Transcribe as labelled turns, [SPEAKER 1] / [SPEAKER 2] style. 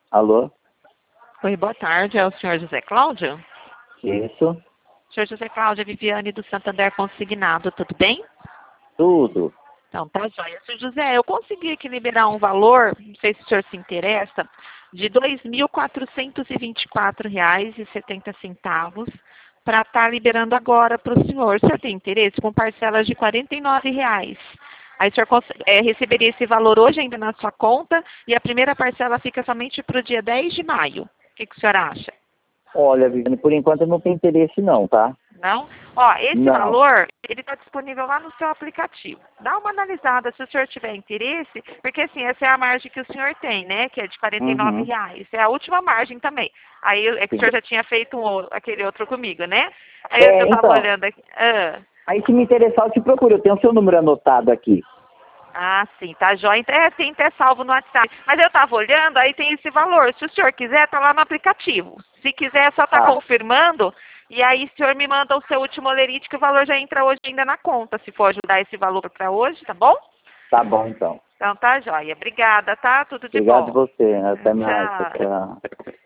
[SPEAKER 1] Alô?
[SPEAKER 2] Oi, boa tarde. É o senhor José Cláudio?
[SPEAKER 1] Isso?
[SPEAKER 2] Senhor José Cláudio, é Viviane do Santander Consignado, tudo bem?
[SPEAKER 1] Tudo.
[SPEAKER 2] Então, tá joia. Senhor José, eu consegui aqui liberar um valor, não sei se o senhor se interessa, de R$ 2.424,70 para estar liberando agora para o senhor. O senhor tem interesse? Com parcelas de R$ 49,00. Aí o senhor receberia esse valor hoje ainda na sua conta e a primeira parcela fica somente para o dia 10 de maio. O que o senhor acha?
[SPEAKER 1] Olha, Viviane, por enquanto eu não tenho interesse não, tá?
[SPEAKER 2] Não? Ó, esse
[SPEAKER 1] Não.
[SPEAKER 2] valor, ele está disponível lá no seu aplicativo. Dá uma analisada se o senhor tiver interesse, porque assim, essa é a margem que o senhor tem, né? Que é de R$ 49
[SPEAKER 1] Uhum.
[SPEAKER 2] reais. É a última margem também. Aí é que o
[SPEAKER 1] Sim.
[SPEAKER 2] senhor já tinha feito aquele outro comigo, né? Aí eu estava
[SPEAKER 1] Então,
[SPEAKER 2] olhando aqui.
[SPEAKER 1] aí se me interessar eu te procuro, eu tenho o seu número anotado aqui.
[SPEAKER 2] Ah, sim, tá jóia. Tem até salvo no WhatsApp. Mas eu estava olhando, aí tem esse valor. Se o senhor quiser, tá lá no aplicativo. Se quiser, é só tá
[SPEAKER 1] Tá,
[SPEAKER 2] confirmando. E aí o senhor me manda o seu último olerite, que o valor já entra hoje ainda na conta, se for ajudar esse valor para hoje, tá bom?
[SPEAKER 1] tá bom então.
[SPEAKER 2] Então tá jóia. Obrigada, tá? Tudo de
[SPEAKER 1] Obrigado
[SPEAKER 2] bom.
[SPEAKER 1] você, até mais,
[SPEAKER 2] Tchau.
[SPEAKER 1] tchau.